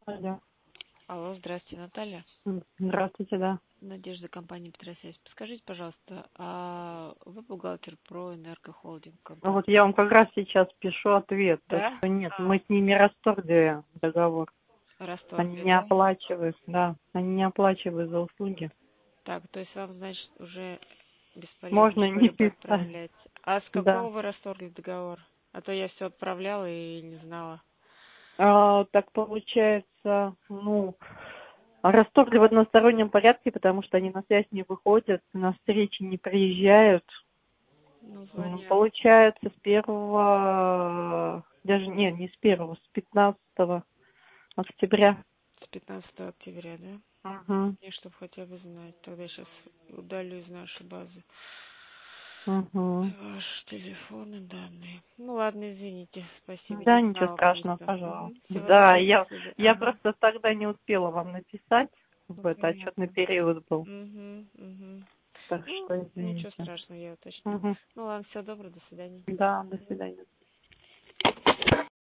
Алло. Алло, здравствуйте, Наталья. Здравствуйте, да. Надежда, компания Петросвязь. Подскажите, пожалуйста, а вы бухгалтер про энергохолдинг компании? Вот я вам как раз сейчас пишу ответ, то Да? что нет, мы с ними расторгли договор. Они Расторгли, не да? оплачивают, да, они не оплачивают за услуги. Так, то есть вам, значит, уже бесполезно, Можно что не ли, писать, отправлять. А с да. какого вы расторгли договор? А то я все отправляла и не знала. Так получается, расторгли в одностороннем порядке, потому что они на связь не выходят, на встречи не приезжают. Ну, понятно. Получается, с первого, даже не с первого, с 15 октября. С 15 октября, да? Угу. Мне, чтобы хотя бы знать. Тогда я сейчас удалю из нашей базы Угу. ваши телефоны, данные. Ну ладно, извините, спасибо, не Да, ничего знала страшного, просто. пожалуйста. Всего Да, доброго, до я, свидания. я Ага, просто тогда не успела вам написать, ну это отчетный понятно. период был, Угу. так Ну, что ничего извините. страшного, я уточню. Угу. Ну ладно, всего доброго, до свидания. Да, до свидания.